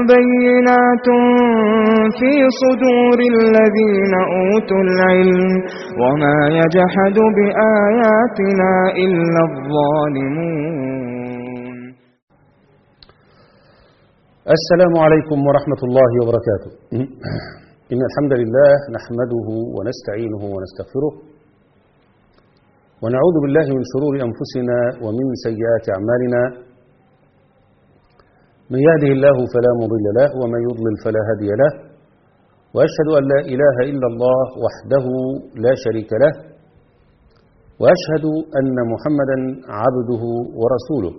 بينات في صدور الذين أوتوا العلم وما يجحد بآياتنا إلا الظالمون. السلام عليكم ورحمة الله وبركاته. إن الحمد لله نحمده ونستعينه ونستغفره ونعوذ بالله من شرور أنفسنا ومن سيئات أعمالنا. من يهده الله فلا مضل له ومن يضلل فلا هادي له، وأشهد أن لا إله إلا الله وحده لا شريك له، وأشهد أن محمدا عبده ورسوله.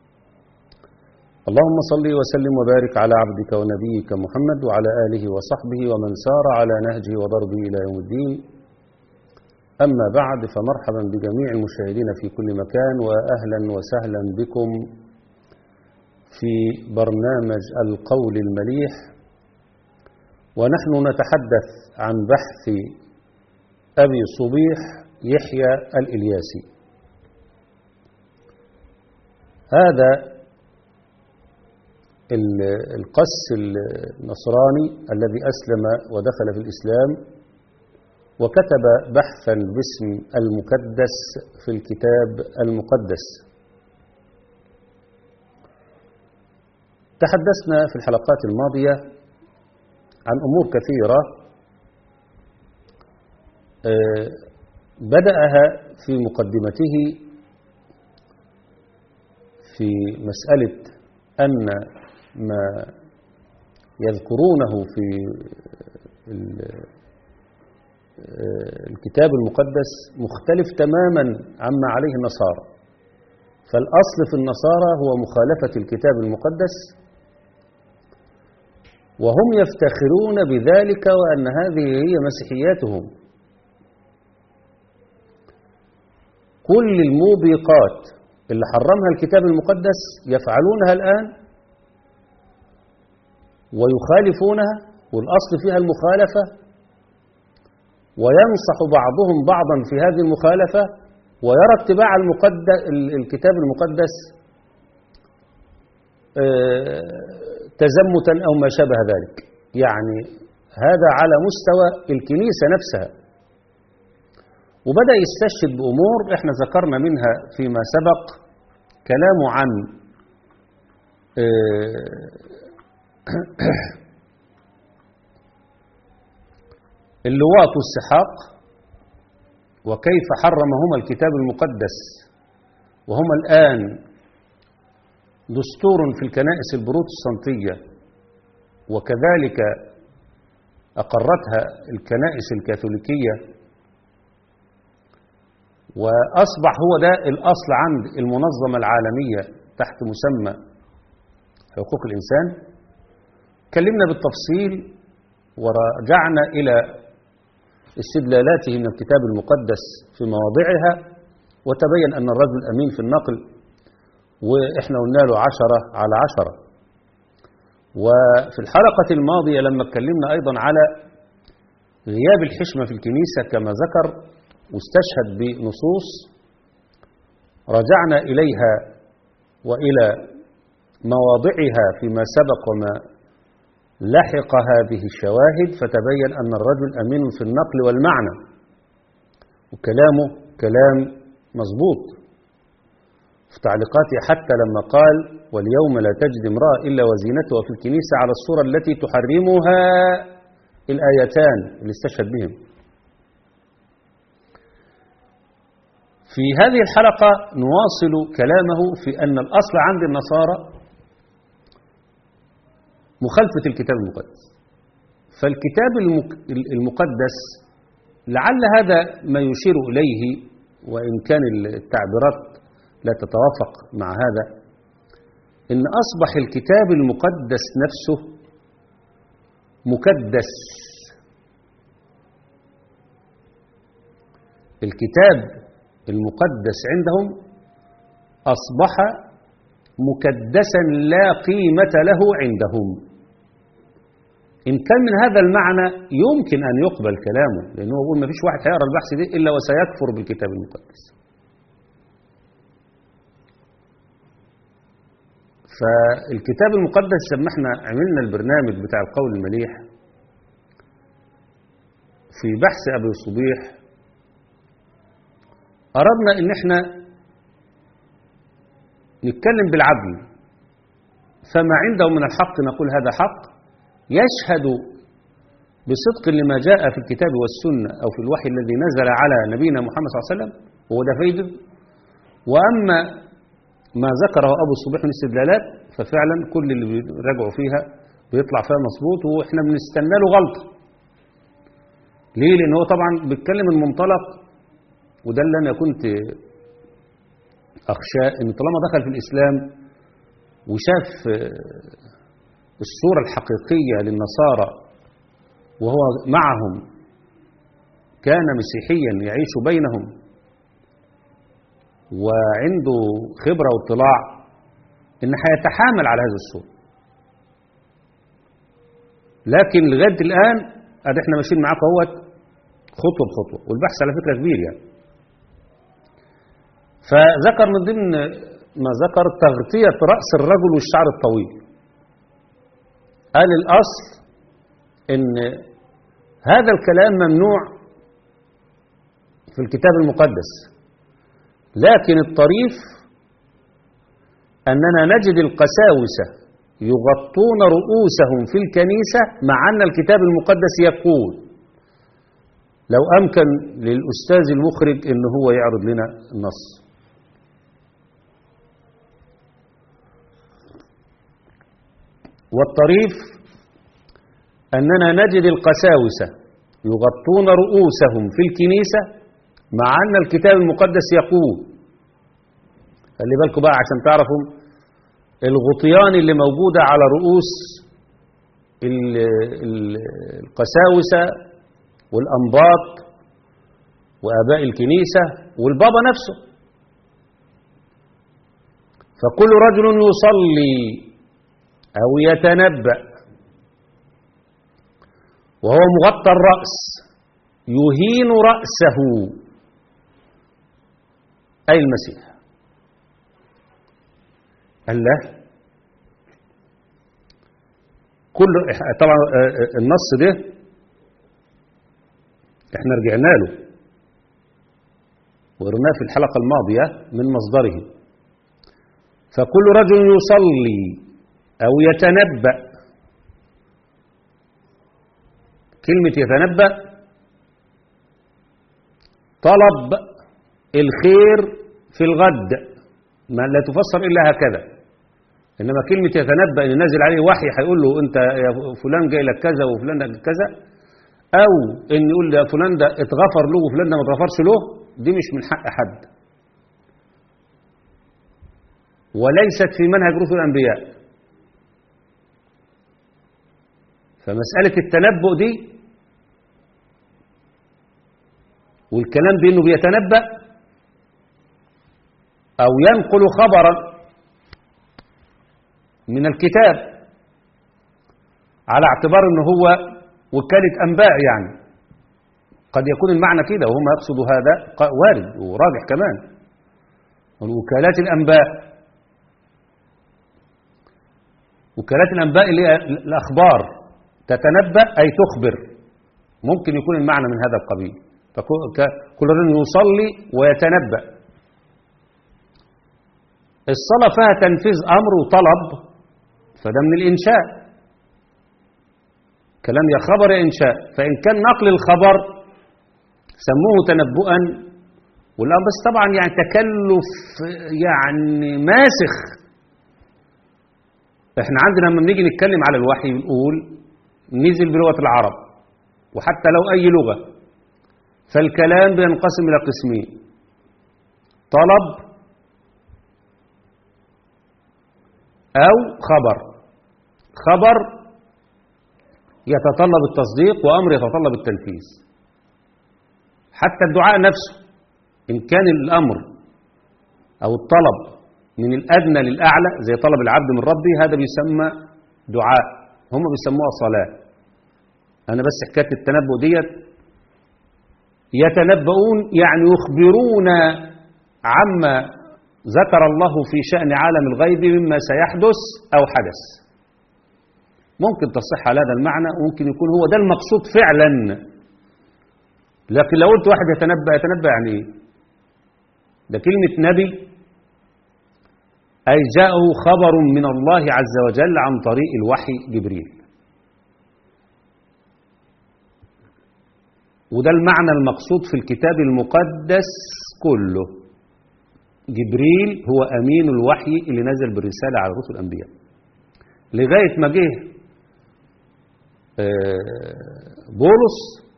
اللهم صل وسلم وبارك على عبدك ونبيك محمد وعلى آله وصحبه ومن سار على نهجه وضربه إلى يوم الدين. أما بعد، فمرحبا بجميع المشاهدين في كل مكان، وأهلا وسهلا بكم في برنامج القول المليح، ونحن نتحدث عن بحث أبي صبيح يحيى الإلياسي. هذا القس النصراني الذي أسلم ودخل في الإسلام وكتب بحثا باسم المكدس في الكتاب المقدس. تحدثنا في الحلقات الماضية عن أمور كثيرة بدأها في مقدمته في مسألة أن ما يذكرونه في الكتاب المقدس مختلف تماما عما عليه النصارى، فالأصل في النصارى هو مخالفة الكتاب المقدس، وهم يفتخرون بذلك وأن هذه هي مسيحياتهم. كل الموبقات اللي حرمها الكتاب المقدس يفعلونها الآن ويخالفونها، والأصل فيها المخالفة، وينصح بعضهم بعضا في هذه المخالفة، ويرى اتباع الكتاب المقدس تزمتا أو ما شابه ذلك. يعني هذا على مستوى الكنيسة نفسها. وبدأ يستشهد بأمور احنا ذكرنا منها فيما سبق كلامه عن اللواط والسحاق، وكيف حرمهما الكتاب المقدس، وهما الآن دستور في الكنائس البروتستانتية، وكذلك أقرتها الكنائس الكاثوليكية، وأصبح هو ده الأصل عند المنظمة العالمية تحت مسمى حقوق الإنسان. تكلمنا بالتفصيل ورجعنا إلى استدلالاته من الكتاب المقدس في مواضعها، وتبين أن الرجل أمين في النقل، وإحنا قلنا له 10 على 10. وفي الحلقة الماضية لما اتكلمنا أيضا على غياب الحشمة في الكنيسة كما ذكر واستشهد بنصوص، رجعنا إليها وإلى مواضعها فيما سبق وما لحق هذه الشواهد، فتبين أن الرجل أمين في النقل والمعنى، وكلامه كلام مظبوط. في تعليقاته حتى لما قال: واليوم لا تجد امرأة إلا وزينتها في الكنيسة على الصورة التي تحرمها الآيتان اللي استشهد بهم. في هذه الحلقة نواصل كلامه في أن الأصل عند النصارى مخالفة الكتاب المقدس. فالكتاب المقدس لعل هذا ما يشير إليه، وإن كان التعبيرات لا تتوافق مع هذا، إن أصبح الكتاب المقدس نفسه مكدس. الكتاب المقدس عندهم أصبح مكدسا لا قيمة له عندهم. إن كان من هذا المعنى يمكن أن يقبل كلامه، لأنه يقول ما فيش واحد هيقرأ البحث دي إلا وسيكفر بالكتاب المقدس. فالكتاب المقدس لما احنا عملنا البرنامج بتاع القول المليح في بحث أبي صبيح، أردنا إن احنا نتكلم بالعدل، فما عنده من الحق نقول هذا حق يشهد بصدق لما جاء في الكتاب والسنة أو في الوحي الذي نزل على نبينا محمد صلى الله عليه وسلم، وهو ده فايده. وأما ما ذكره أبو الصبيح من استدلالات ففعلا كل اللي بيراجعوا فيها بيطلع فيها مظبوط، وإحنا بنستنى له غلطة. ليه؟ لأن هو طبعا بيتكلم من منطلق، وده اللي أنا كنت أخشى، إن طالما دخل في الإسلام وشاف الصورة الحقيقية للنصارى وهو معهم كان مسيحيا يعيش بينهم وعنده خبرة واطلاع، إن هيتحامل على هذه الصورة. لكن لغاية الآن ادي احنا ماشيين معاك اهوت خطوة بخطوة، والبحث على فكرة كبير يعني. فذكر من ضمن ما ذكر تغطية رأس الرجل والشعر الطويل. قال الأصل إن هذا الكلام ممنوع في الكتاب المقدس، لكن الطريف أننا نجد القساوسة يغطون رؤوسهم في الكنيسة، مع أن الكتاب المقدس يقول. لو أمكن للأستاذ المخرج إن هو يعرض لنا النص. والطريف أننا نجد القساوسة يغطون رؤوسهم في الكنيسة مع أن الكتاب المقدس يقول. خلي بالكم بقى عشان تعرفوا الغطيان اللي موجودة على رؤوس القساوسة والأنباط وآباء الكنيسة والبابا نفسه. فكل رجل يصلي أو يتنبأ وهو مغطى الرأس يهين رأسه، أي المسيح. الله كل طبعا النص ده احنا رجعنا له وقرناه في الحلقة الماضية من مصدره. فكل رجل يصلي أو يتنبأ، كلمة يتنبأ طلب الخير في الغد، ما لا تفسر إلا هكذا. إنما كلمة يتنبأ إن نازل عليه وحي هيقول له أنت يا فلان جاي لك كذا وفلان جاي لك كذا، أو إن يقول له فلان ده اتغفر له وفلان ده ما اتغفرش له، دي مش من حق حد، وليست في منهج رسل الأنبياء. فمسألة التنبؤ دي والكلام بأنه بيتنبأ أو ينقل خبرا من الكتاب على اعتبار أنه هو وكالة أنباء، يعني قد يكون المعنى كده وهم يقصدوا هذا، وارد وراجح كمان. وكالات الأنباء، وكالات الأنباء اللي هي الأخبار، تتنبأ أي تخبر، ممكن يكون المعنى من هذا القبيل. فكل رجل يصلي ويتنبأ. الصلاة فيها تنفيذ أمر وطلب، فده من الإنشاء، كلام يا خبر يا إنشاء. فإن كان نقل الخبر سموه تنبؤا، والآن بس طبعا يعني تكلف يعني ماسخ. احنا عندنا لما بنيجي نتكلم على الوحي بنقول نزل بلغة العرب، وحتى لو أي لغة، فالكلام بينقسم إلى قسمين: طلب أو خبر. خبر يتطلب التصديق، وأمر يتطلب التنفيذ. حتى الدعاء نفسه إن كان الأمر أو الطلب من الأدنى للأعلى زي طلب العبد من ربه، هذا بيسمى دعاء، هم بيسموها صلاة. أنا بس حكاية التنبؤ ديت، يتنبؤون يعني يخبرون عما ذكر الله في شأن عالم الغيب مما سيحدث أو حدث. ممكن تصح على هذا المعنى، وممكن يكون هو ده المقصود فعلا. لكن لو قلت واحد يتنبأ يعني ايه؟ ده كلمة نبي أي جاءه خبر من الله عز وجل عن طريق الوحي جبريل. وده المعنى المقصود في الكتاب المقدس كله. جبريل هو أمين الوحي اللي نزل بالرسالة على رسل الأنبياء، لغاية ما جه بولس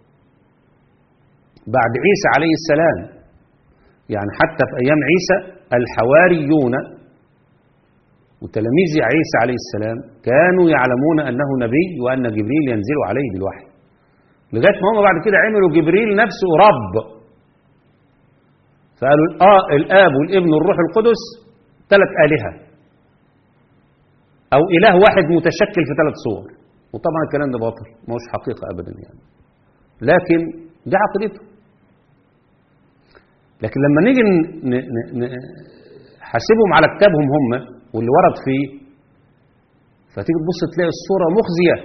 بعد عيسى عليه السلام. يعني حتى في أيام عيسى الحواريون وتلاميذ عيسى عليه السلام كانوا يعلمون أنه نبي وأن جبريل ينزل عليه بالوحي، لغاية ما هم بعد كده عملوا جبريل نفسه رب، فقالوا الآب والابن والروح القدس 3 آلهة، أو إله واحد متشكل في 3 صور. وطبعا الكلام ده باطل، ما هوش حقيقة أبدا يعني، لكن دي عقيدته. لكن لما نيجي نحاسبهم على كتابهم هم واللي ورد فيه، فتيجي تبص تلاقي الصورة مخزية.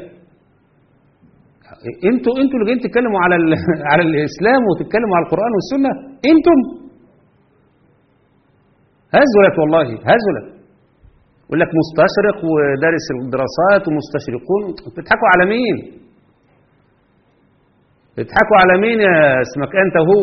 انتوا اللي جايين تتكلموا على الإسلام وتتكلموا على القرآن والسنة، انتم هزلت والله هزلت. يقول لك مستشرق ودارس الدراسات ومستشرقون. بتضحكوا على مين؟ بتضحكوا على مين يا اسمك انت وهو؟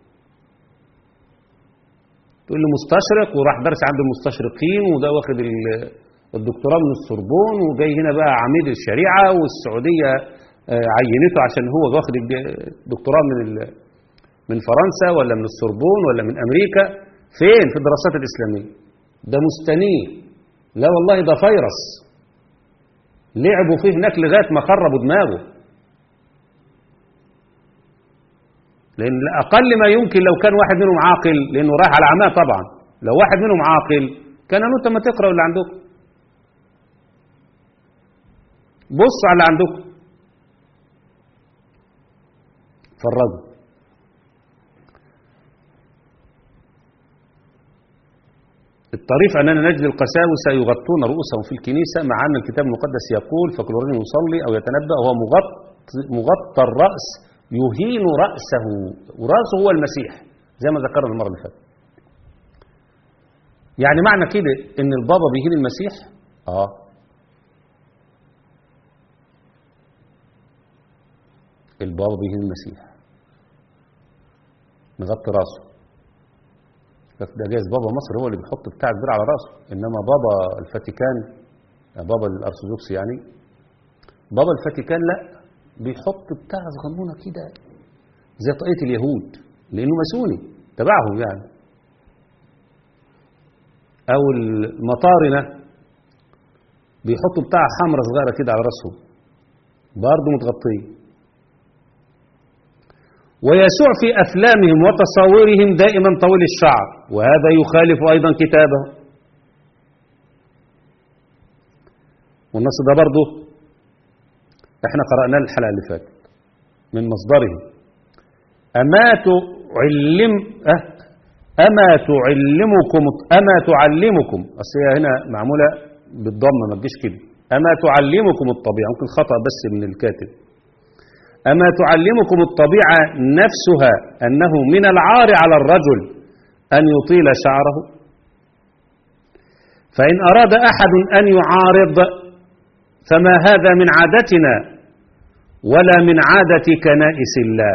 تقول لي مستشرق وراح درس عند المستشرقين، وده واخد الدكتوراه من السوربون، وجاي هنا بقى عميد الشريعة، والسعودية عينته عشان هو واخد الدكتوراه من فرنسا ولا من السوربون ولا من أمريكا. فين في الدراسات الإسلامية؟ ده مستنير. لا والله ده فيروس لعبوا فيه هناك لغاية ما خربوا دماغه. لأن أقل ما يمكن لو كان واحد منهم عاقل، لأنه رايح على عماه طبعا، لو واحد منهم عاقل كان أنت ما تقرأوا اللي عندكم. بص على اللي عندكم، فرجوا. الطريف أننا نجد القساوسة يغطون رؤوسهم في الكنيسة، مع أن الكتاب المقدس يقول فكل رجل يصلي أو يتنبأ وهو مغطى الرأس يهين رأسه، ورأسه هو المسيح زي ما ذكرنا المرة اللي فاتت. يعني معنى كده إن البابا بيهين المسيح؟ البابا بيهين المسيح، مغطي رأسه. ده جايز بابا مصر هو اللي بيحط بتاع كبير على راسه، انما بابا الفاتيكان، بابا الارثوذكس يعني، بابا الفاتيكان لا، بيحط بتاع صغنونه كده زي طاقية اليهود، لانه ماسوني تبعهم يعني. او المطارنه بيحطوا بتاع حمرة صغيره كده على راسهم برضه متغطيه. ويسوع في أفلامهم وتصاويرهم دائما طويل الشعر، وهذا يخالف أيضا كتابه. والنص ده برضه احنا قرأناه الحلقة اللي فاتت من مصدره. أما تعلمكم أصل هي هنا معمولة بالضمة ما تجيش كده. أما تعلمكم الطبيعة، ممكن خطأ بس من الكاتب. أما تعلمكم الطبيعة نفسها أنه من العار على الرجل أن يطيل شعره، فإن أراد أحد أن يعارض فما هذا من عادتنا ولا من عادة كنائس الله.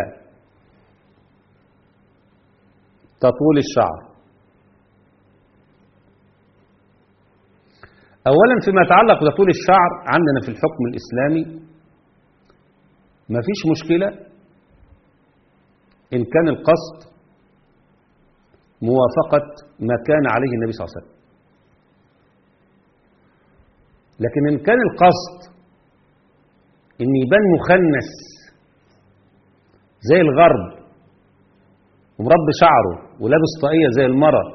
تطول الشعر أولا فيما يتعلق بتطول الشعر عندنا في الحكم الإسلامي ما فيش مشكلة إن كان القصد موافقة ما كان عليه النبي صلى الله عليه وسلم. لكن إن كان القصد إن يبان مخنث زي الغرب ومربي شعره ولابس طاقية زي المرأة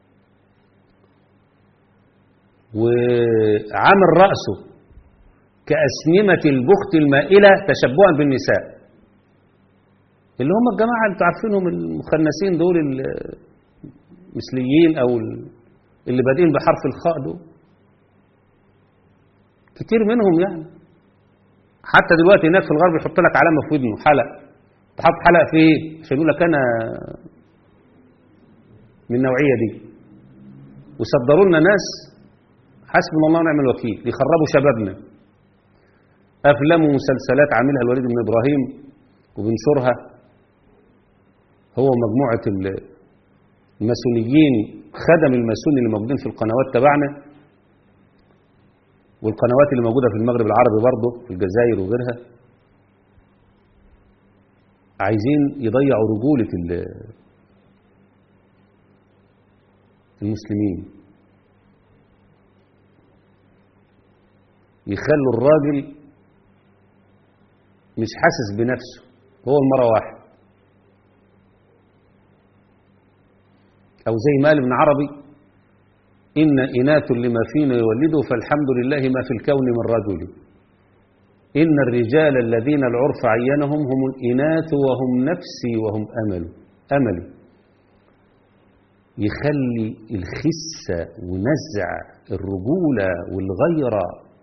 وعامل رأسه كأسنمة البخت المائلة تشبها بالنساء، اللي هم الجماعة اللي تعرفينهم المخنثين دول المثليين أو اللي بادئين بحرف الخاء دول كتير منهم يعني. حتى دلوقتي هناك في الغرب يحط لك علامة في ودنه حلق، تحط حلق في ايه؟ عشان يقول لك انا من النوعية دي. وصدروا لنا ناس حسبنا الله ونعم الوكيل يخربوا شبابنا. افلام ومسلسلات عاملها الوليد بن ابراهيم وبنشرها هو مجموعة الماسونيين، خدم الماسون اللي موجودين في القنوات تبعنا والقنوات اللي موجودة في المغرب العربي برضه في الجزائر وغيرها، عايزين يضيعوا رجولة المسلمين، يخلوا الراجل مش حاسس بنفسه، هو المرة واحد. أو زي ما قال ابن عربي إن إناث لما فينا يولدوا فالحمد لله ما في الكون من رجل. إن الرجال الذين العرف عينهم هم الإناث وهم نفسي وهم أملي. يخلي الخسة ونزع الرجولة والغيرة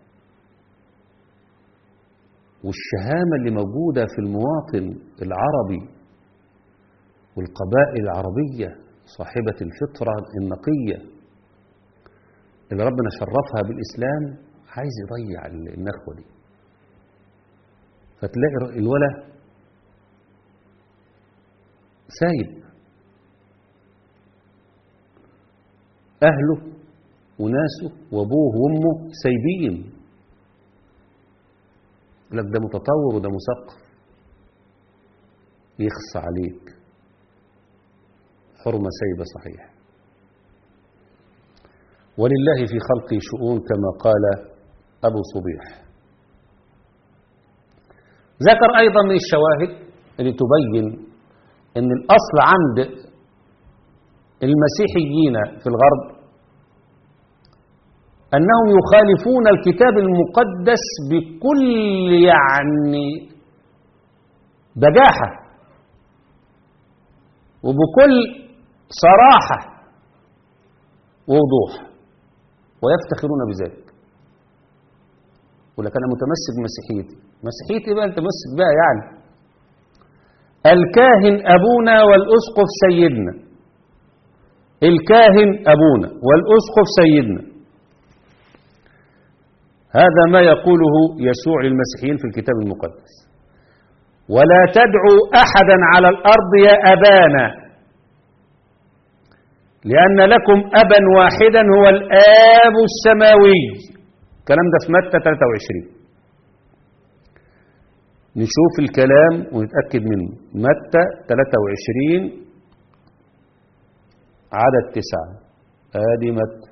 والشهامة اللي موجودة في المواطن العربي والقبائل العربية صاحبة الفطرة النقية اللي ربنا شرفها بالإسلام، عايز يضيع النخوة دي. فتلاقي الولد سايب أهله وناسه وأبوه وأمه سايبين، لك ده متطور وده مثقف، يخص عليك حرمة سايبة صحيح. ولله في خلقه شؤون كما قال أبو صبيح. ذكر أيضا من الشواهد اللي تبين أن الأصل عند المسيحيين في الغرب أنهم يخالفون الكتاب المقدس بكل يعني بجاحة وبكل صراحة ووضوح، ويفتخرون بذلك. ولكن أنا متمسك بمسيحيتي. مسيحيتي بقى أنت متمسك بقى يعني الكاهن أبونا والأسقف سيدنا، الكاهن أبونا والأسقف سيدنا، هذا ما يقوله يسوع للمسيحيين في الكتاب المقدس. ولا تدعوا أحدا على الأرض يا أبانا لأن لكم أبا واحدا هو الآب السماوي. الكلام ده في متى 23. نشوف الكلام ونتأكد منه. متى 23 عدد 9. آدي متى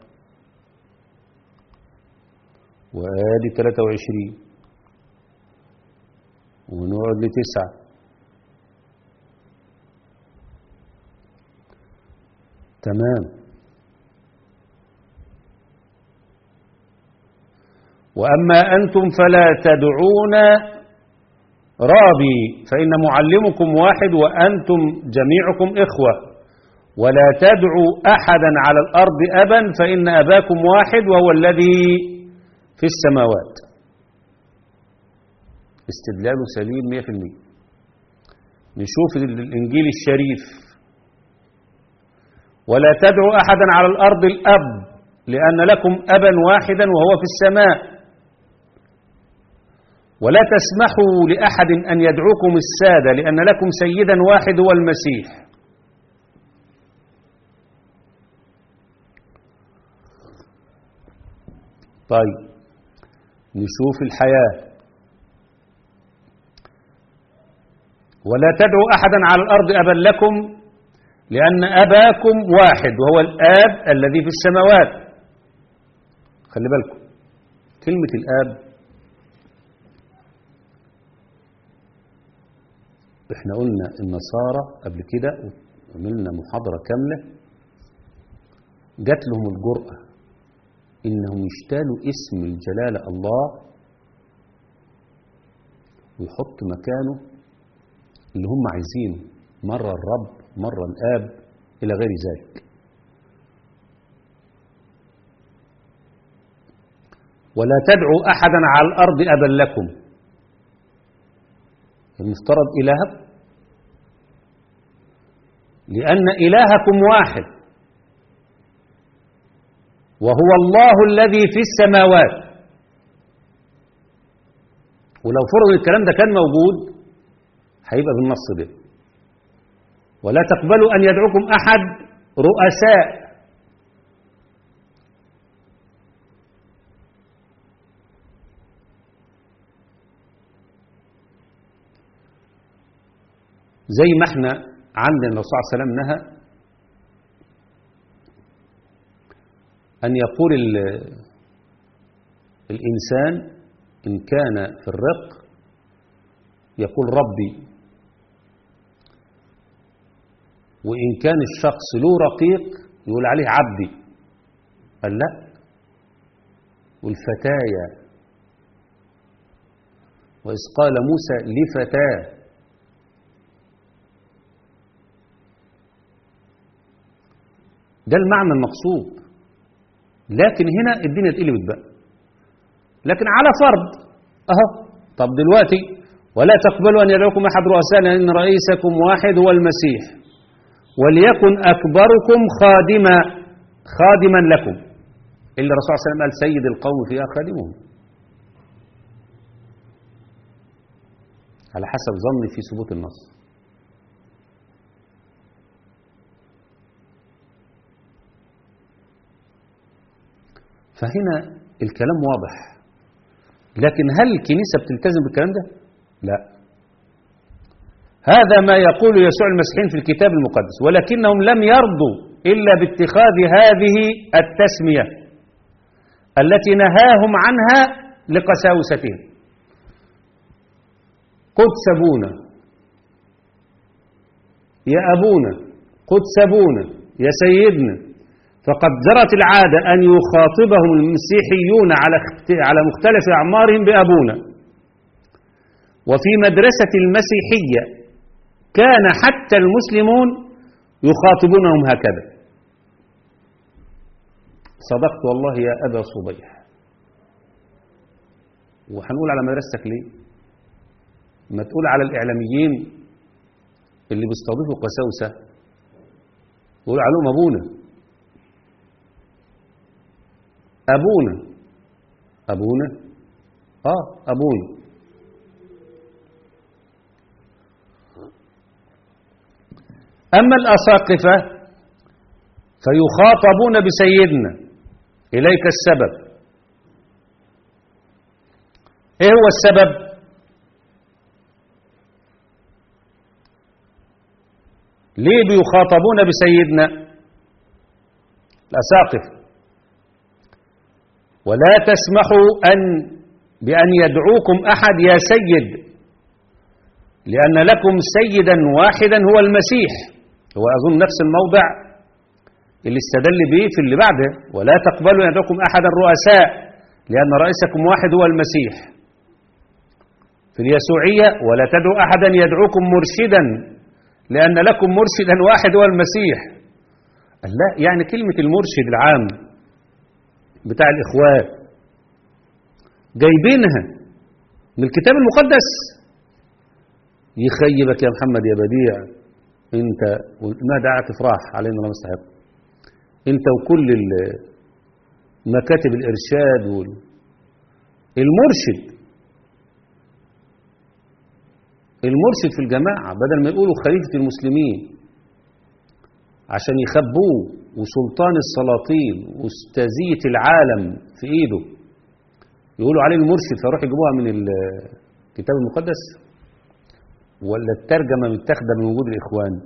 وآدي 23 ونقعد ل9. تمام. وأما أنتم فلا تدعون رابي فإن معلمكم واحد وأنتم جميعكم إخوة، ولا تدعوا أحدا على الأرض أبا فإن أباكم واحد وهو الذي في السماوات. استدلال سليم 100%. نشوف الإنجيل الشريف. ولا تدعوا أحدا على الأرض الأب لأن لكم أبا واحدا وهو في السماء، ولا تسمحوا لأحد أن يدعوكم السادة لأن لكم سيدا واحد هو المسيح. طيب نشوف الحياة. ولا تدعوا أحدا على الأرض أبا لكم لأن أباكم واحد وهو الآب الذي في السماوات. خلي بالكم كلمة الآب، احنا قلنا النصارى قبل كده عملنا محاضرة كاملة جات لهم الجرأة إنهم يشتالوا اسم الجلالة الله ويحط مكانه اللي هم عايزينه، مرة الرب مرة الآب إلى غير ذلك. ولا تدعوا أحدا على الأرض أبا لكم، المفترض إلهكم، لأن إلهكم واحد وهو الله الذي في السماوات. ولو فرض الكلام ده كان موجود هيبقى بالنص ده. ولا تقبلوا أن يدعوكم أحد رؤساء، زي ما احنا عندنا الرسول صلى الله عليه وسلم نهى أن يقول الإنسان إن كان في الرق يقول ربي، وإن كان الشخص له رقيق يقول عليه عبدي. قال لا، والفتايا، وإذ قال موسى لفتاه. ده المعنى المقصود. لكن هنا الدنيا اتقلبت بقى. لكن على فرض اهو، طب دلوقتي ولا تقبلوا ان يدعوكم احد رؤساء لان رئيسكم واحد هو المسيح، وليكن اكبركم خادما لكم. اللي الرسول صلى الله عليه وسلم قال سيد القوم فيها خادمهم، على حسب ظني في ثبوت النص. فهنا الكلام واضح. لكن هل الكنيسة بتلتزم بالكلام ده؟ لا. هذا ما يقول يسوع المسيحيين في الكتاب المقدس، ولكنهم لم يرضوا إلا باتخاذ هذه التسمية التي نهاهم عنها لقساوستهم. قدس أبونا، يا أبونا، قدس أبونا، يا سيدنا. فقد جرت العادة أن يخاطبهم المسيحيون على مختلف أعمارهم بأبونا. وفي مدرسة المسيحية كان حتى المسلمون يخاطبونهم هكذا. صدقت والله يا أبا صبيح. وهنقول على مدرستك ليه؟ ما تقول على الإعلاميين اللي بيستضيفوا قساوسة يقول عليهم أبونا. أبونا أبونا. أما الأساقفة فيخاطبون بسيدنا. إليك السبب. إيه هو السبب؟ ليه بيخاطبون بسيدنا الأساقفة؟ ولا تسمحوا بأن يدعوكم أحد يا سيد، لأن لكم سيدا واحدا هو المسيح. هو أظن نفس الموضع اللي استدل به في اللي بعده. ولا تقبلوا أن يدعوكم أحدا رؤساء لأن رئيسكم واحد هو المسيح. في اليسوعية ولا تدعوا أحدا يدعوكم مرشدا لأن لكم مرشدا واحد هو المسيح. لا، يعني كلمة المرشد العام بتاع الإخوان جايبينها من الكتاب المقدس. يخيبك يا محمد يا بديع، انت ما دعت افراح علينا لا مستحق. انت وكل مكاتب الإرشاد المرشد في الجماعة، بدل ما يقولوا خليفة المسلمين عشان يخبوه وسلطان السلاطين واستاذية العالم في ايده، يقولوا عليه المرشد، فيروح يجيبوها من الكتاب المقدس ولا الترجمة متاخده من وجود الإخوان.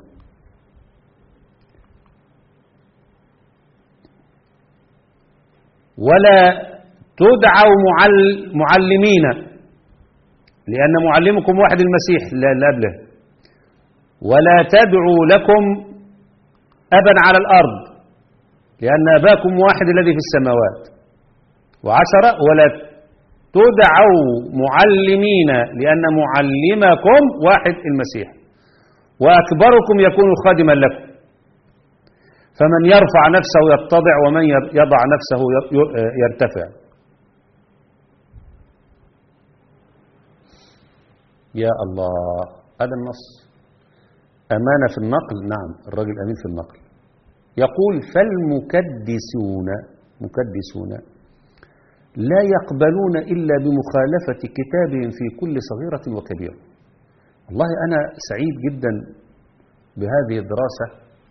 ولا تدعوا معلمين لأن معلمكم واحد المسيح لا قبله. ولا تدعوا لكم أبا على الأرض لأن أباكم واحد الذي في السماوات. 10 ولا تدعوا معلمين لأن معلمكم واحد المسيح وأكبركم يكون خادما لكم. فمن يرفع نفسه يتضع ومن يضع نفسه يرتفع. يا الله، هذا النص. أمانة في النقل، نعم الراجل أمين في النقل. يقول مكدسون لا يقبلون إلا بمخالفة كتابهم في كل صغيرة وكبيرة. والله أنا سعيد جدا بهذه الدراسة،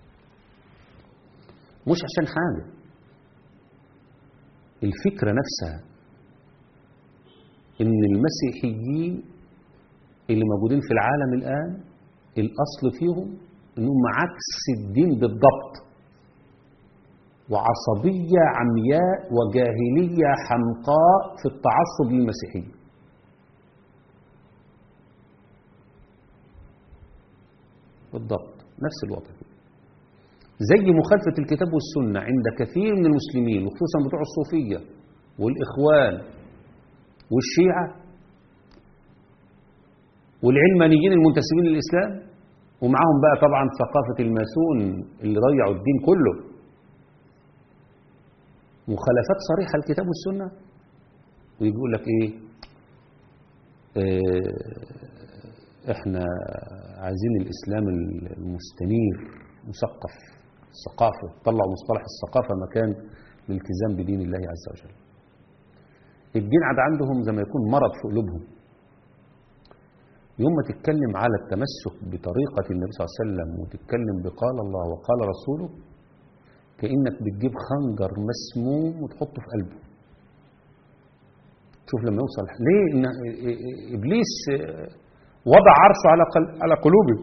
مش عشان حاجة، الفكرة نفسها إن المسيحيين اللي موجودين في العالم الآن الأصل فيهم إنهم عكس الدين بالضبط، وعصبية عمياء وجاهلية حمقاء في التعصب للمسيحية. بالضبط نفس الوضع، زي مخالفة الكتاب والسنة عند كثير من المسلمين وخصوصا بتوع الصوفية والإخوان والشيعة والعلمانيين المنتسبين للإسلام، ومعهم بقى طبعا ثقافة الماسون اللي ضيعوا الدين كله. مخالفات صريحة الكتاب والسنة، ويقول لك ايه، احنا عايزين الإسلام المستنير مثقف، الثقافة، طلعوا مصطلح الثقافة مكان الالتزام بدين الله عز وجل. الدين عاد عندهم زي ما يكون مرض في قلوبهم. يوم ما تتكلم على التمسك بطريقة النبي صلى الله عليه وسلم وتتكلم بقال الله وقال رسوله، كأنك بتجيب خنجر مسموم وتحطه في قلبه. شوف لما يوصل ليه إن إبليس وضع عرشه على قلوبهم،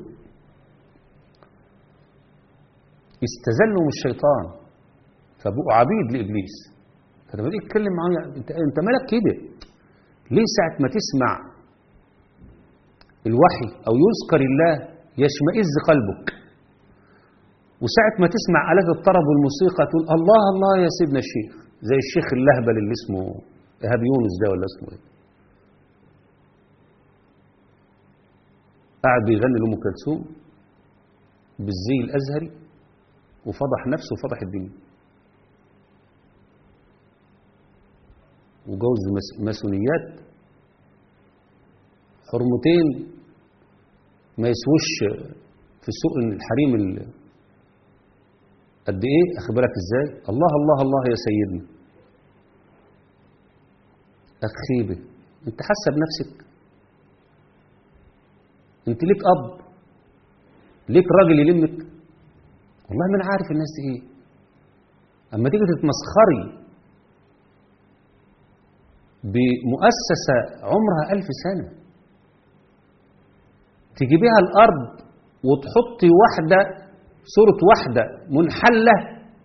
استزلهم الشيطان فبقوا عبيد لإبليس. فلما تيجي تتكلم معاه انت مالك كده ليه؟ ساعة ما تسمع الوحي أو يذكر الله يشمئز قلبك، وساعة ما تسمع آلات الطرب والموسيقى تقول الله الله يا سيدنا الشيخ، زي الشيخ اللهبل اللي اسمه إيهاب يونس ده ولا اسمه ايه، قاعد بيغني لأم كلثوم بالزي الأزهري وفضح نفسه وفضح الدين، وجوز ماسونيات حرمتين ما يسوش في سوق الحريم قد ايه، اخبرك ازاي؟ الله الله الله يا سيدنا. اخيبه، انت حاسه بنفسك؟ انت ليك اب، ليك راجل يلمك؟ والله ما انا عارف الناس دي ايه. اما تيجي تتمسخري بمؤسسه عمرها 1000 سنه تجيبيها الارض وتحطي واحده صورة واحدة منحلة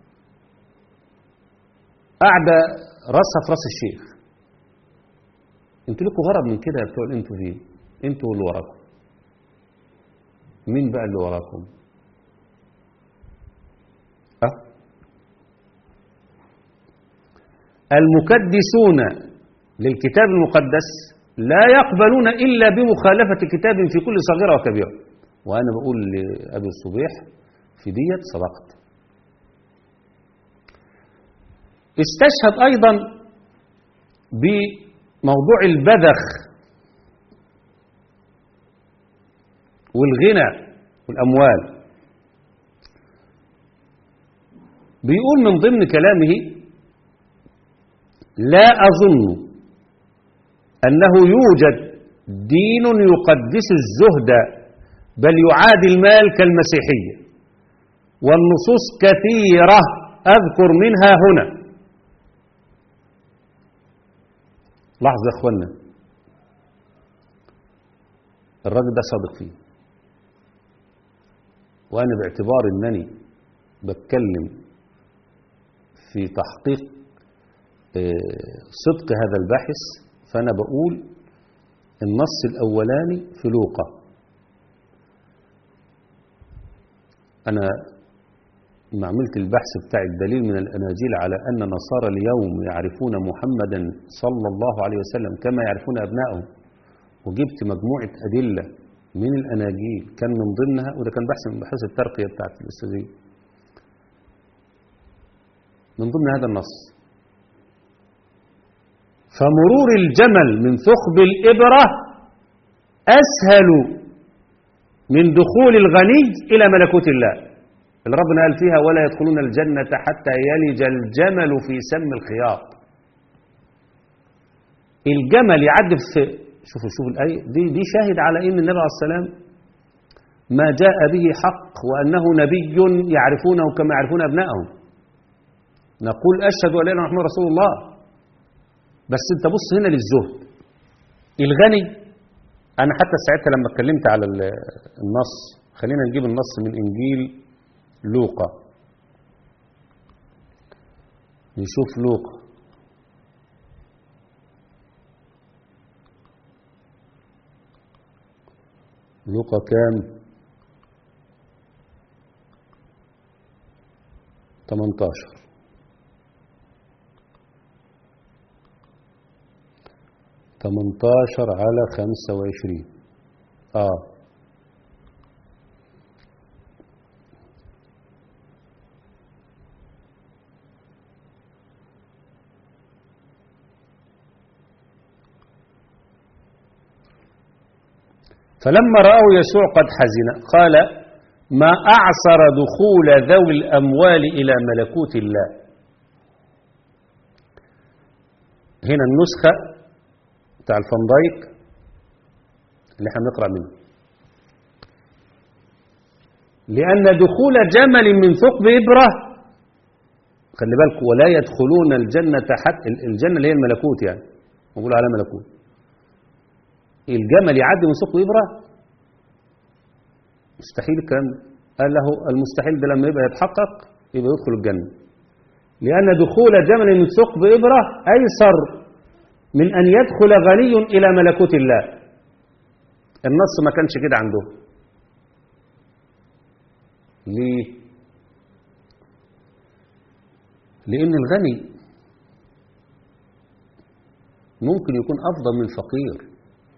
قاعدة راسها في راس الشيخ. انتوا لكم غرض من كده يا بتوع انتوا فيه، انتوا اللي وراكم. مين بقى اللي وراكم؟ المكدسون للكتاب المقدس لا يقبلون إلا بمخالفة كتاب في كل صغيرة وكبيرة. وأنا بقول لأبي الصبيح في ديت صدقت. استشهد أيضا بموضوع البذخ والغنى والأموال. بيقول من ضمن كلامه: لا أظن أنه يوجد دين يقدس الزهد بل يعادي المال كالمسيحية، والنصوص كثيرة أذكر منها هنا. لحظة يا أخوانا، الراجل ده صادق فيه، وأنا باعتبار أنني بتكلم في تحقيق صدق هذا الباحث، فأنا بقول النص الأولاني في لوقا. أنا ما عملت البحث بتاع الدليل من الأناجيل على أن نصارى اليوم يعرفون محمدا صلى الله عليه وسلم كما يعرفون أبنائهم، وجبت مجموعة أدلة من الأناجيل كان من ضمنها، وده كان بحث من بحوث الترقية بتاعت الأستاذية، من ضمن هذا النص: فمرور الجمل من ثقب الإبرة أسهل من دخول الغني إلى ملكوت الله، اللي ربنا قال فيها ولا يدخلون الجنة حتى يلج الجمل في سم الخياط. الجمل يعدي في، شوفوا الآية دي شاهد على إن النبي عليه السلام ما جاء به حق، وأنه نبي يعرفونه كما يعرفون أبنائهم. نقول أشهد أن لا إله إلا الله محمد رسول الله، بس أنت بص هنا للزهد. الغني، أنا حتى ساعتها لما اتكلمت على النص، خلينا نجيب النص من إنجيل لوقا، نشوف لوقا. لوقا كام؟ 18. على 25. فلما رأوا يسوع قد حزن قال ما أعسر دخول ذوي الأموال إلى ملكوت الله. هنا النسخة بتاع الفندايك اللي احنا بنقرأ منه، لأن دخول جمل من ثقب إبرة، خلي بالكم، ولا يدخلون الجنة حتى الجنة اللي هي الملكوت، يعني نقول على ملكوت. الجمل يعدي من ثقب إبرة؟ مستحيل الكلام ده. قال له المستحيل ده لما يبقى يتحقق يبقى يدخل الجنة، لأن دخول جمل من ثقب إبرة أيسر من أن يدخل غني إلى ملكوت الله. النص ما كانش كده عنده. ليه؟ لأن الغني ممكن يكون أفضل من الفقير.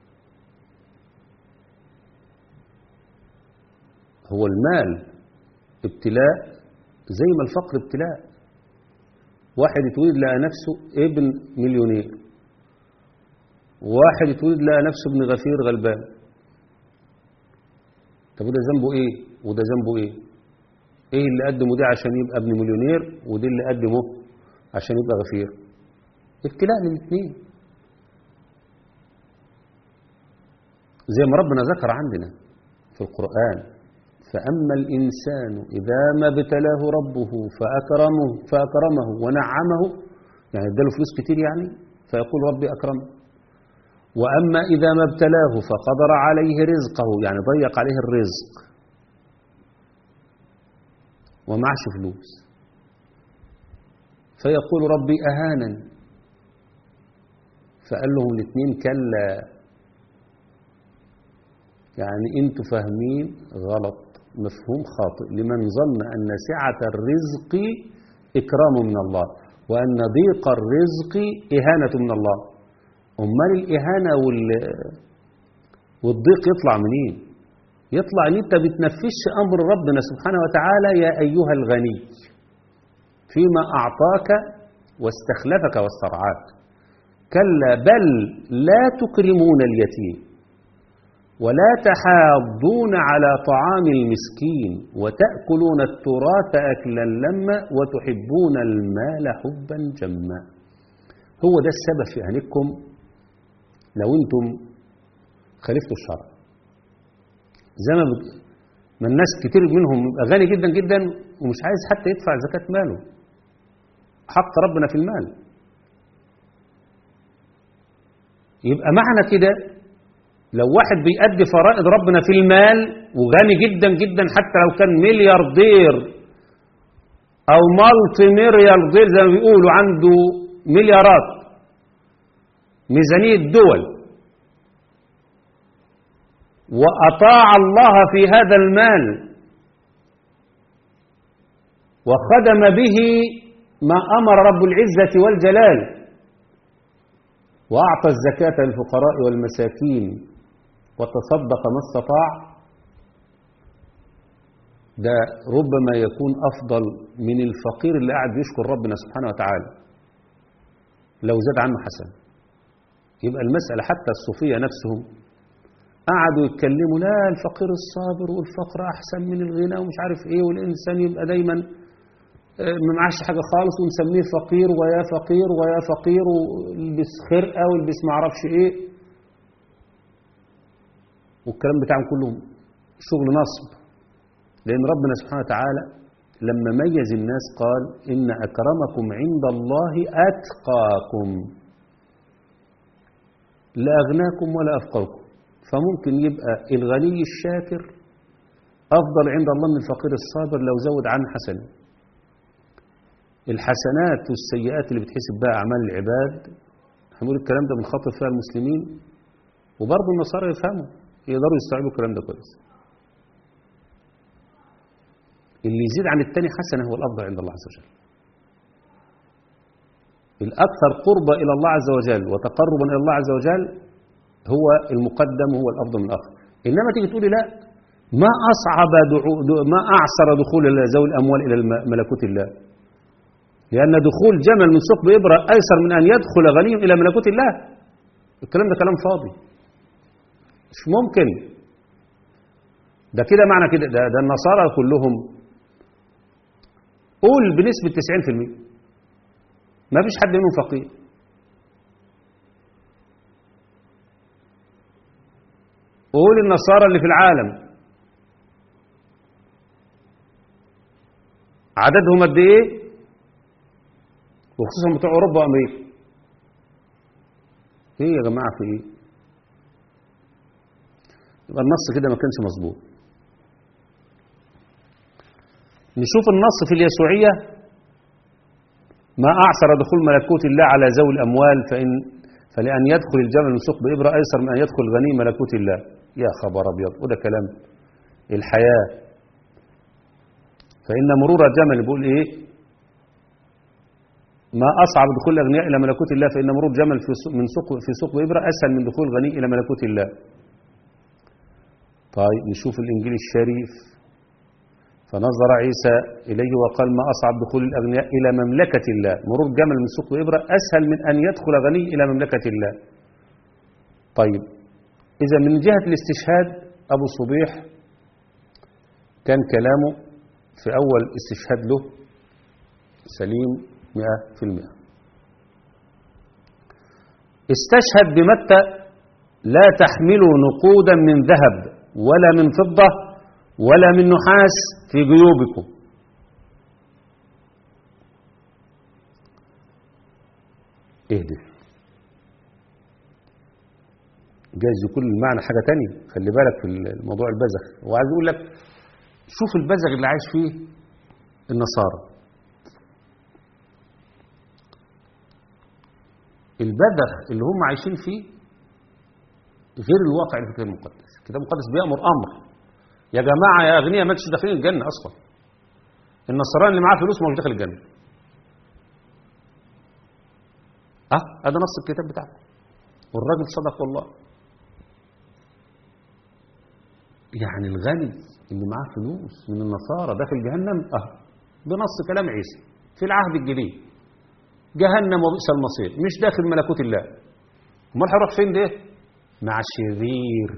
هو المال ابتلاء زي ما الفقر ابتلاء. واحد يتولد لقى نفسه ابن مليونير، واحد يتولد لقى نفسه ابن غفير غلبان. طب وده ذنبه ايه وده ذنبه ايه؟ ايه اللي قدمه ده عشان يبقى ابن مليونير، وده اللي قدمه عشان يبقى غفير؟ ابتلاء للاثنين، زي ما ربنا ذكر عندنا في القرآن: فأما الإنسان إذا ما ابتلاه ربه فأكرمه ونعمه، يعني اداله فلوس كتير يعني، فيقول ربي أكرمه. وأما إذا ما ابتلاه فقدر عليه رزقه، يعني ضيق عليه الرزق ومعش فلوس، فيقول ربي أهانن. فقال لهم الاثنين كلا، يعني انتوا فاهمين غلط، مفهوم خاطئ لمن ظن أن سعة الرزق إكرام من الله، وأن ضيق الرزق إهانة من الله. أمال الإهانة والضيق يطلع منين؟ يطلع ان انت بتنفذش أمر ربنا سبحانه وتعالى: يا أيها الغني فيما أعطاك واستخلفك واسترعاك. كلا بل لا تكرمون اليتيم ولا تحاضون على طعام المسكين وتأكلون التراث أكلا لما وتحبون المال حبا جما. هو ده السبب في أهلكم لو أنتم خالفتوا الشرع. زي ما الناس كتير منهم يبقى غني جدا جدا ومش عايز حتى يدفع زكاة ماله، حق ربنا في المال. يبقى معنى كده لو واحد بيأدي فرائض ربنا في المال وغني جدا جدا، حتى لو كان ملياردير أو مالتي ملياردير زي ما بيقولوا، عنده مليارات ميزانية دول، وأطاع الله في هذا المال وخدم به ما أمر رب العزة والجلال، وأعطى الزكاة للفقراء والمساكين وتصدق ما استطاع، ده ربما يكون أفضل من الفقير اللي قاعد يشكر ربنا سبحانه وتعالى لو زاد عنه حسن. يبقى المسألة حتى الصوفية نفسهم قعدوا يتكلموا لا الفقير الصابر والفقر أحسن من الغنى ومش عارف إيه، والإنسان يبقى دايما ما معاش حاجة خالص ونسميه فقير ويا فقير ويا فقير، ويلبس خرقة ويلبس معرفش إيه، والكلام بتاعهم كله شغل نصب. لأن ربنا سبحانه وتعالى لما ميز الناس قال إن أكرمكم عند الله أتقاكم، لا أغناكم ولا أفقركم. فممكن يبقى الغني الشاكر أفضل عند الله من الفقير الصابر لو زود عنه حسنة. الحسنات والسيئات اللي بتحسب بها أعمال العباد، هنقول الكلام ده بنخاطب فيها المسلمين، وبرضه النصارى يفهموا يقدروا يستوعبوا الكلام ده كويس. اللي يزيد عن التاني حسنة هو الأفضل عند الله عز وجل. الأكثر قربة إلى الله عز وجل وتقربا إلى الله عز وجل هو المقدم وهو الأفضل من الآخر. إنما تيجي تقولي لا، ما أعسر دخول ذوي الأموال إلى ملكوت الله، لأن دخول جمل من ثقب إبرة أيسر من أن يدخل غني إلى ملكوت الله. الكلام ده كلام فاضي، مش ممكن. ده كده معنى كده ده النصارى كلهم قول بنسبة 90% ما فيش حد منهم فقير. قول النصارى اللي في العالم عددهم قد ايه، وخصوصا بتوع اوروبا وامريكا. ايه يا جماعه في ايه؟ يبقى النص كده ما كانش مظبوط. نشوف النص في اليسوعيه: ما أعسر دخول ملكوت الله على ذوي الأموال فلأن يدخل الجمل من ثقب إبرة أيسر من أن يدخل الغني ملكوت الله. يا خبر أبيض، وده كلام الحياة. فإن مرور الجمل بيقول إيه؟ ما أصعب دخول الأغنياء إلى ملكوت الله، فإن مرور الجمل في ثقب إبرة أسهل من دخول الغني إلى ملكوت الله. طيب نشوف الإنجيل الشريف: فنظر عيسى إليه وقال ما أصعب دخول الأغنياء إلى مملكة الله، مرور جمل من ثقب إبرة أسهل من أن يدخل غني إلى مملكة الله. طيب إذا من جهة الاستشهاد أبو صبيح كان كلامه في أول استشهاد له سليم 100%. استشهد بمتى: لا تحملوا نقودا من ذهب ولا من فضة ولا من نحاس في جيوبكم. اهدي، جايز يكون المعنى حاجة تانية. خلي بالك في الموضوع البذخ. وعايز اقول لك شوف البذخ اللي عايش فيه النصارى. البذخ اللي هم عايشين فيه غير الواقع اللي في الكتاب المقدس. الكتاب المقدس بيأمر أمر: يا جماعة يا أغنياء ما انتوش داخلين الجنة أصلا. النصراني اللي معاه فلوس ما هوش داخل الجنة. هذا نص الكتاب بتاعه، والراجل صدق والله. يعني الغني اللي معاه فلوس من النصارى داخل جهنم بنص كلام عيسى في العهد الجديد: جهنم وبئس المصير، مش داخل ملكوت الله. امال هيروح فين ده؟ مع شرير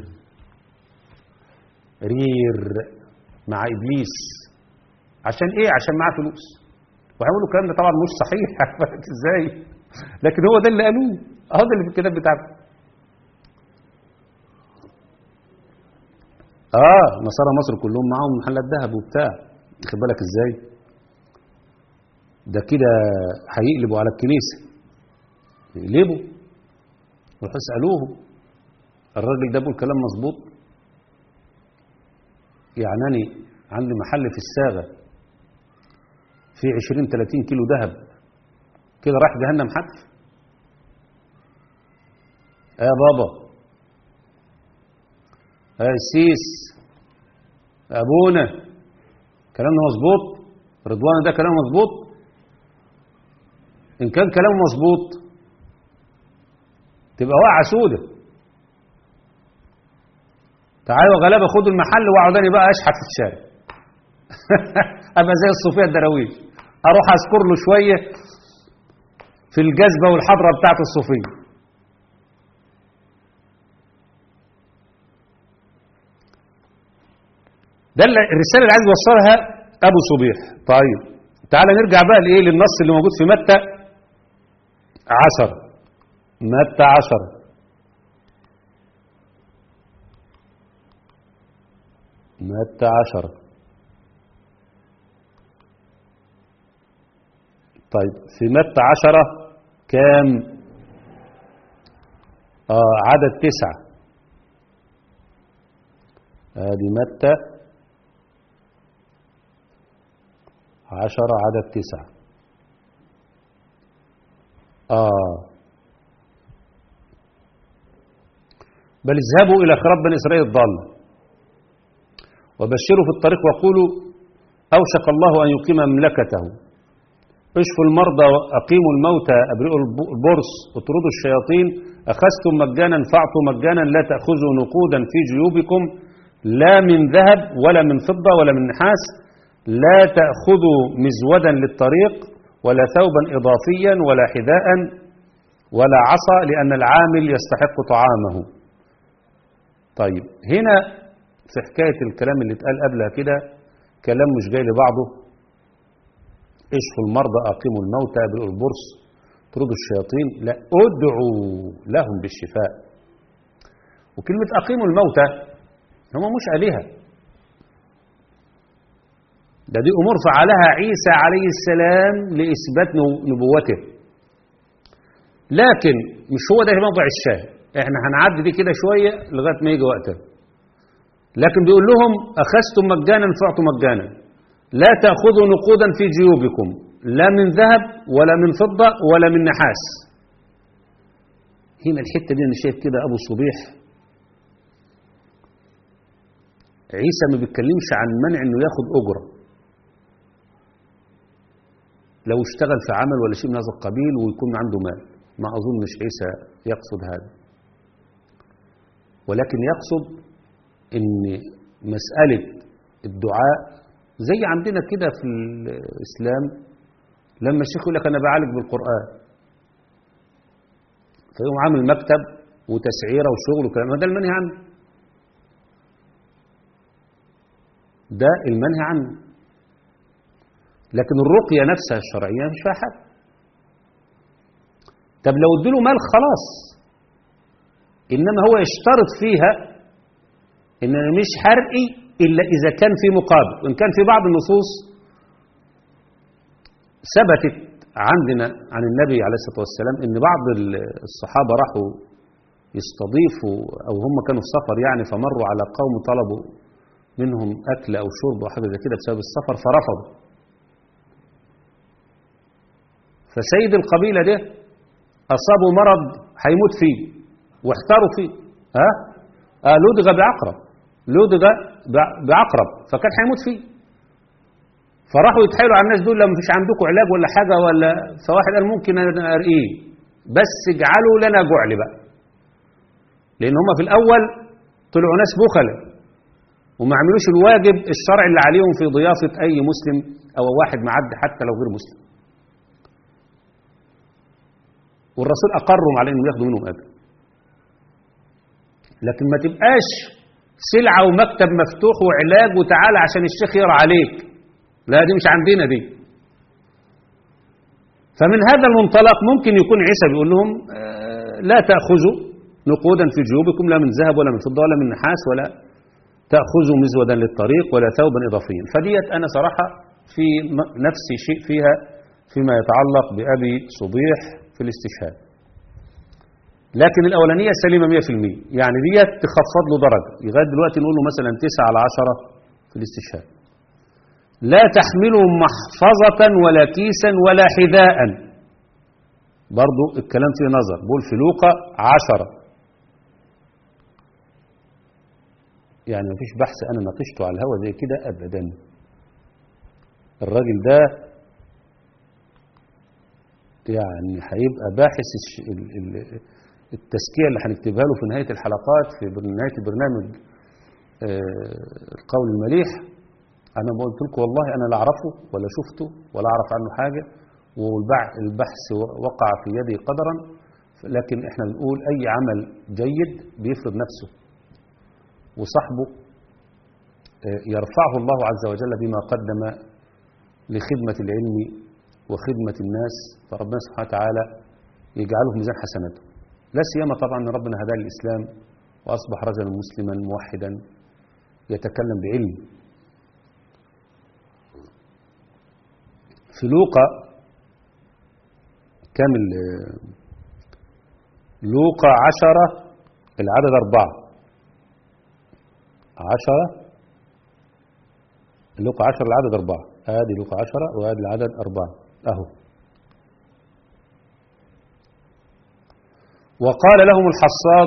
رير، مع إبليس. عشان إيه؟ عشان معاه فلوس. وهيقولوا الكلام ده طبعا مش صحيح إزاي؟ لكن هو ده اللي قالوه، هو ده اللي في الكتاب بتاعنا. نصارى مصر كلهم معاهم محلات ذهب وبتاع، خد بالك إزاي؟ ده كده هيقلبوا على الكنيسة، يقلبوا ويروحوا يسألوهم الراجل ده بيقول كلام مظبوط؟ يعني أنا عندي محل في الساغة فيه 20-30 كيلو ذهب، كده راح جهنم حتف؟ يا بابا، يا السيس، يا أبونا، كلامنا مظبوط؟ رضوان ده كلام مظبوط؟ إن كان كلامه مظبوط تبقى واقعة سودة. تعالوا غلابة خدوا المحل وقعدوني بقى أشحت في الشارع أبقى زي الصوفية الدراويش، أروح أذكر له شوية في الجذبة والحضرة بتاعت الصوفية. ده الرسالة اللي عايز يوصلها أبو صبيح. طيب تعال نرجع بقى لإيه، للنص اللي موجود في متى 10. متى 10 متى 10. طيب في متى 10 كام؟ عدد 9. ادي متى 10 عدد 9. بل اذهبوا إلى خراب بني إسرائيل الضالة وبشروا في الطريق وقولوا أوشك الله أن يقيم مملكته، اشفوا المرضى، أقيموا الموتى، أبرئوا البرص، اطردوا الشياطين، أخذتم مجانا فاعطوا مجانا، لا تأخذوا نقودا في جيوبكم لا من ذهب ولا من فضة ولا من نحاس، لا تأخذوا مزودا للطريق ولا ثوبا إضافيا ولا حذاء ولا عصا لأن العامل يستحق طعامه. طيب هنا في حكاية الكلام اللي اتقال قبلها كده كلام مش جاي لبعضه. اشفوا المرضى، أقيموا الموتى، أبرئوا البرص، اطردوا الشياطين، لا ادعوا لهم بالشفاء. وكلمة أقيموا الموتى هم مش آلهة، دي أمور فعلها عيسى عليه السلام لإثبات نبوته، لكن مش هو ده موضع الشاهد. احنا هنعدي دي كده شوية لغاية ما يجي وقتها. لكن بيقول لهم أخذتم مجانا فاعطوا مجانا، لا تأخذوا نقودا في جيوبكم لا من ذهب ولا من فضة ولا من نحاس. هنا الحتة دي أنا شايف كده أبو صبيح عيسى ما بيتكلمش عن منع إنه ياخد أجرة لو اشتغل في عمل ولا شيء من هذا القبيل ويكون عنده مال. ما أظنش عيسى يقصد هذا، ولكن يقصد إن مسألة الدعاء زي عندنا كده في الإسلام لما الشيخ يقول لك أنا بعالج بالقرآن، فيقوم عامل مكتب وتسعيرة وشغل وكلام، ده المنهي عنه، ده المنهي عنه. لكن الرقية نفسها الشرعية مش فيها حد. طب لو اديله مال خلاص، إنما هو يشترط فيها إن مش حرقي إلا إذا كان في مقابل. وإن كان في بعض النصوص ثبتت عندنا عن النبي عليه الصلاة والسلام إن بعض الصحابة راحوا يستضيفوا أو هم كانوا في سفر يعني، فمروا على قوم طلبوا منهم أكل أو شرب أو حاجة زي كده بسبب السفر فرفضوا. فسيد القبيلة ده أصابوا مرض هيموت فيه واحتاروا فيه، لدغ بعقرب، لدغ بعقرب، فكان هيموت فيه. فراحوا يتحايلوا على الناس دول لو مفيش عندكم علاج ولا حاجة ولا، فواحد قال ممكن أرقيه بس اجعلوا لنا جعل بقى، لأن هم في الأول طلعوا ناس بخلة وما عملوش الواجب الشرعي اللي عليهم في ضيافة أي مسلم أو واحد معدي حتى لو غير مسلم، والرسول أقرهم على أنهم ياخدوا منهم أجر. لكن ما تبقاش سلعة ومكتب مفتوح وعلاج وتعالى عشان الشيخ يرى عليك، لا دي مش عندنا دي. فمن هذا المنطلق ممكن يكون عيسى بيقول لهم لا تأخذوا نقودا في جيوبكم لا من ذهب ولا من فضة ولا من نحاس، ولا تأخذوا مزودا للطريق ولا ثوبا إضافيا. فديت أنا صراحة في نفس شيء فيها فيما يتعلق بأبي صبيح في الاستشهاد، لكن الأولانية سليمة 100%. يعني ديت تخفض له درجة، لغاية دلوقتي نقول له مثلا 9 على 10 في الاستشهاد. لا تحملوا محفظة ولا كيسا ولا حذاء، برضو الكلام فيه نظر. بقول في لوقا 10، يعني مفيش بحث أنا ناقشته على الهوا زي كده أبدا. الراجل ده يعني هيبقى باحث التزكية اللي هنكتبها له في نهاية الحلقات في نهاية البرنامج القول المليح. أنا قلت لكم والله أنا لا أعرفه ولا شفته ولا أعرف عنه حاجة، والبحث وقع في يدي قدرا. لكن إحنا بنقول أي عمل جيد بيفرض نفسه، وصاحبه يرفعه الله عز وجل بما قدم لخدمة العلم وخدمة الناس، فربنا سبحانه وتعالى يجعله في ميزان حسناته. لا سيما طبعا ان ربنا هداه للإسلام وأصبح رجلا مسلما موحدا يتكلم بعلم. في لوقا كامل لوقا 10 العدد 4 10 لوقا 10 العدد 4 ادي لوقا 10 وادي العدد 4 اهو. وقال لهم الحصاد،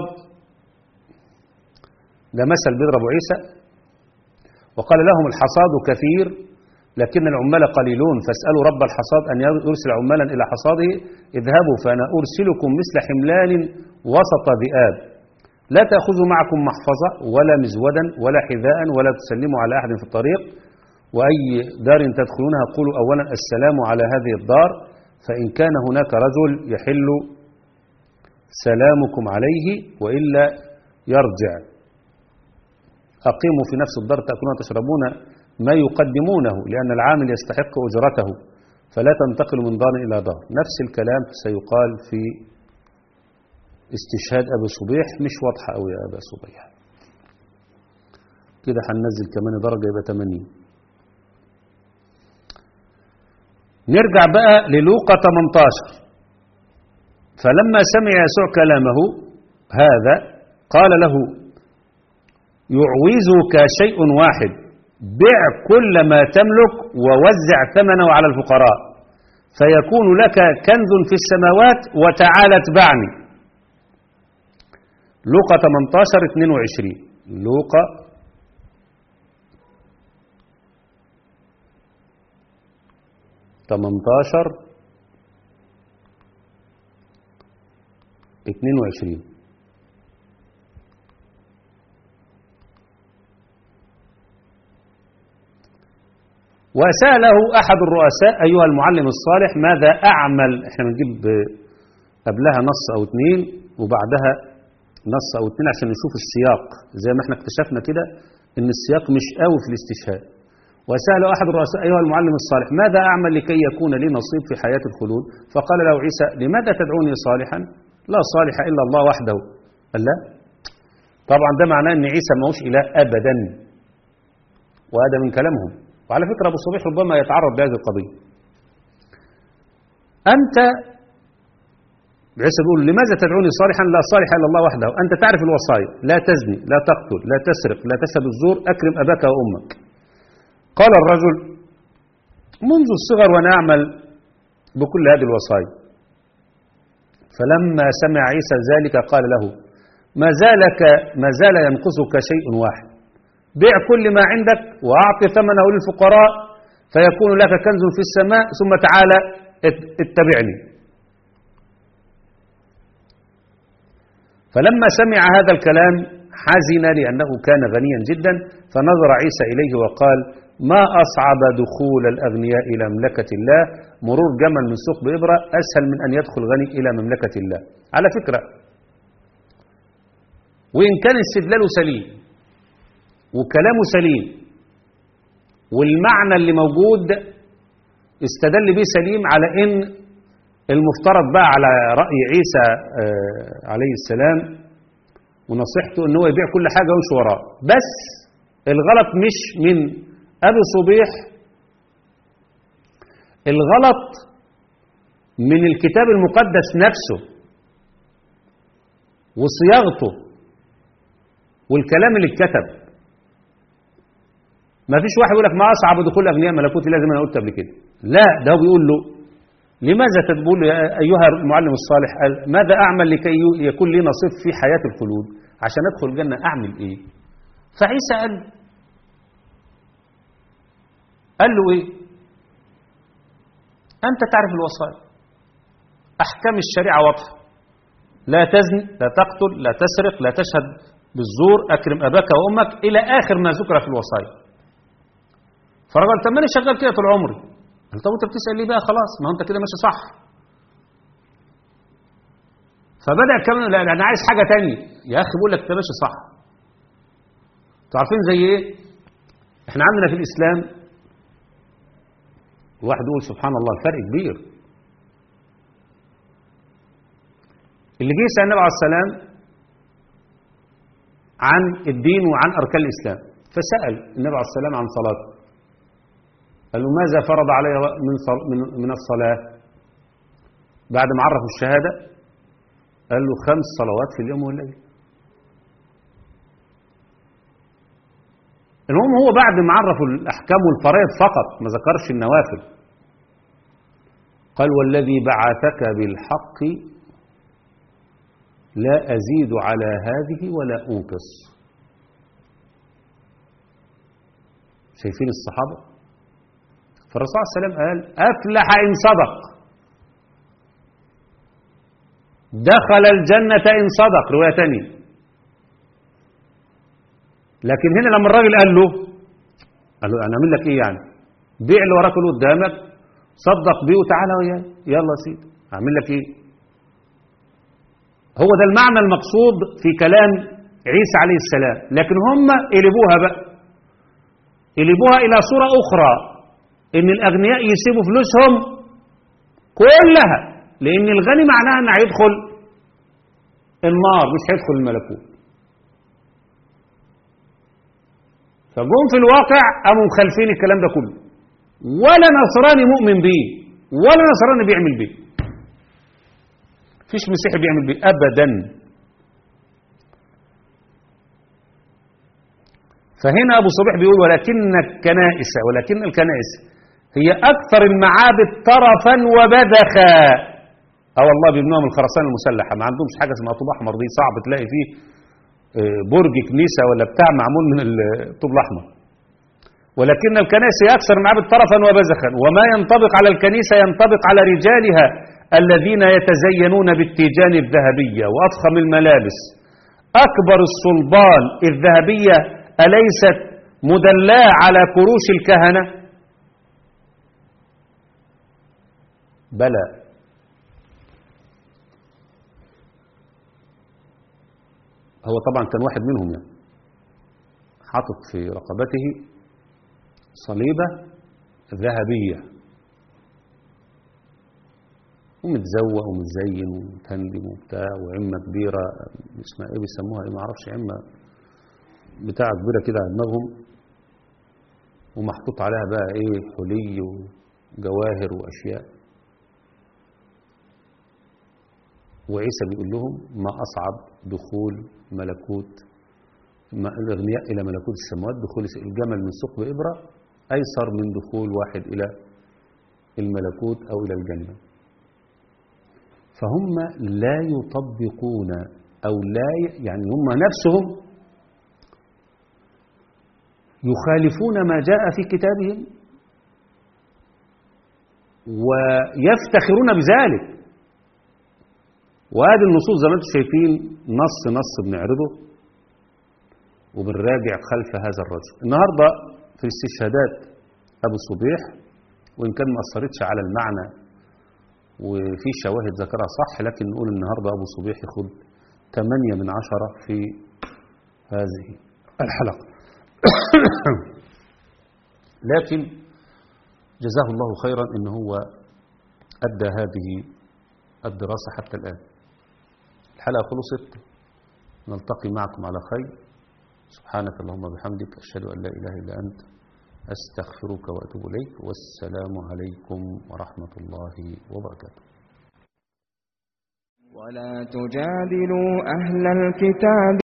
ده مثل بيضرب عيسى، وقال لهم الحصاد كثير لكن العمال قليلون، فاسألوا رب الحصاد أن يرسل عمالا إلى حصاده. اذهبوا فأنا أرسلكم مثل حملان وسط ذئاب، لا تأخذوا معكم محفظة ولا مزودا ولا حذاء ولا تسلموا على أحد في الطريق، وأي دار تدخلونها قولوا أولا السلام على هذه الدار، فإن كان هناك رجل يحل سلامكم عليه وإلا يرجع. أقيموا في نفس الدار تأكلون وتشربون ما يقدمونه لأن العامل يستحق أجرته، فلا تنتقلوا من دار إلى دار. نفس الكلام سيقال في استشهاد أبي صبيح، مش واضحة أوي يا أبا صبيح. كده هننزل كمان درجة يبقى 80. نرجع بقى للوقا 18. فلما سمع يسوع كلامه هذا قال له يعوزك شيء واحد، بع كل ما تملك ووزع ثمنه على الفقراء فيكون لك كنز في السماوات وتعال اتبعني. لوقا 18:22. لوقا 18:22. وسأله أحد الرؤساء أيها المعلم الصالح ماذا أعمل؟ احنا بنجيب قبلها نص أو اتنين وبعدها نص أو اتنين عشان نشوف السياق، زي ما احنا اكتشفنا كده ان السياق مش قوي في الاستشهاد. وسأله أحد الرؤساء أيها المعلم الصالح ماذا أعمل لكي يكون لي نصيب في حياة الخلود؟ فقال له عيسى لماذا تدعوني صالحا؟ لا صالح إلا الله وحده. قال لا، طبعا ده معناه ان عيسى ما هوش إله أبدا، وهذا من كلامهم. وعلى فكرة أبو صبيح ربما يتعرض لهذه القضية. أنت عيسى بيقول لماذا تدعوني صالحا؟ لا صالح إلا الله وحده. أنت تعرف الوصايا، لا تزني، لا تقتل، لا تسرق، لا تشهد الزور، أكرم أباك وأمك. قال الرجل منذ الصغر وأنا أعمل بكل هذه الوصايا. فلما سمع عيسى ذلك قال له ما زال ينقصك شيء واحد، بيع كل ما عندك وأعطي ثمنه للفقراء فيكون لك كنز في السماء ثم تعالى اتبعني. فلما سمع هذا الكلام حزن لأنه كان غنيا جدا، فنظر عيسى إليه وقال ما أصعب دخول الأغنياء إلى مملكة الله، مرور جمل من سوق بإبرة أسهل من أن يدخل غني إلى مملكة الله. على فكرة وإن كان استدلاله سليم وكلامه سليم والمعنى اللي موجود استدل به سليم، على ان المفترض بقى على رأي عيسى عليه السلام ونصيحته ان هو يبيع كل حاجة ويمشي وراه. بس الغلط مش من ابي صبيح، الغلط من الكتاب المقدس نفسه وصياغته والكلام اللي اتكتب. ما فيش واحد يقول لك ما أصعب دخول أغنياء ملكوت الله زي ما أنا قلت قبل كده. لا، ده هو بيقول له لماذا تقول أيها المعلم الصالح ماذا أعمل لكي يكون لي نصيب في حياة الخلود؟ عشان أدخل الجنة أعمل إيه؟ فعيسى قال له إيه؟ أنت تعرف الوصايا، أحكام الشريعة واضحة، لا تزني، لا تقتل، لا تسرق، لا تشهد بالزور، أكرم أباك وأمك إلى آخر ما ذكر في الوصايا. فرجل طب ما انا شغال كده طول عمري. قال طب انت بتسال ليه بقى؟ خلاص ما هو انت كده ماشي صح. فبدا كمان لا انا عايز حاجه ثانيه. يا اخي بقول لك انت ماشي صح. انتوا عارفين زي ايه؟ احنا عندنا في الإسلام الواحد يقول سبحان الله الفرق كبير. اللي جه يسأل النبي عليه السلام عن الدين وعن أركان الإسلام، فسأل النبي عليه السلام عن صلاته، قال له ماذا فرض علي من الصلاة؟ بعد ما عرفوا الشهادة قال له 5 صلوات في اليوم والليل. المهم هو بعد ما عرفوا الأحكام والفرائض فقط، ما ذكرش النوافل، قال والذي بعثك بالحق لا أزيد على هذه ولا أنقص. شايفين الصحابة؟ فالرسول صلى الله عليه وسلم قال أفلح إن صدق، دخل الجنة إن صدق، رواية تانية. لكن هنا لما الراجل قال له أنا أعمل لك إيه يعني؟ بيع اللي وراك اللي قدامك، صدق بيه وتعالى وياي، يلا يا سيدي أعمل لك إيه؟ هو ده المعنى المقصود في كلام عيسى عليه السلام. لكن هم قلبوها بقى، قلبوها إلى صورة أخرى، إن الأغنياء يسيبوا فلوسهم كلها، لأن الغني معناها إنه هيدخل النار مش هيدخل الملكوت. فجم في الواقع قاموا مخالفين الكلام ده كله، ولا نصراني مؤمن بيه ولا نصراني بيعمل بيه، فيش مسيحي بيعمل بيه أبدا. فهنا أبو صبيح بيقول ولكن الكنائس هي أكثر المعابد طرفا وبذخا. والله بيبنوها من الخرسانة المسلحة، ما عندهمش حاجة اسمها طوب أحمر، دي صعب تلاقي فيه برج كنيسة ولا بتاع معمول من الطوب الأحمر. ولكن الكنائس هي أكثر المعابد طرفا وبذخا، وما ينطبق على الكنيسة ينطبق على رجالها الذين يتزينون بالتيجان الذهبية وأضخم الملابس. أكبر الصلبان الذهبية أليست مدلاة على كروش الكهنة؟ بلى. هو طبعا كان واحد منهم يعني حاطط في رقبته صليبة ذهبية ومتزوق ومتزين ومتهندم وبتاع، وعمة كبيرة اسمها ايه بيسموها ايه معرفش، عمة بتاع كبيرة كده على دماغهم، ومحطوط عليها بقى ايه حلي وجواهر واشياء. وعيسى بيقول لهم ما أصعب دخول ملكوت الأغنياء إلى ملكوت السماوات، دخول الجمل من ثقب إبرة أيسر من دخول واحد إلى الملكوت أو إلى الجنة. فهم لا يطبقون أو لا يعني هم نفسهم يخالفون ما جاء في كتابهم ويفتخرون بذلك. وهذه النصوص زي ما انتم شايفين نص بنعرضه وبنراجع خلف هذا الرجل. النهارده في استشهادات ابو صبيح، وان كان ما اثرتش على المعنى وفي شواهد ذكرها صح، لكن نقول النهارده ابو صبيح ياخد 8/10 في هذه الحلقه. لكن جزاه الله خيرا ان هو ادى هذه الدراسه حتى الان. الحلقة خلصت، نلتقي معكم على خير. سبحانك اللهم وبحمدك، أشهد أن لا إله إلا أنت، أستغفرك وأتوب إليك، والسلام عليكم ورحمة الله وبركاته. ولا تجادلوا أهل الكتاب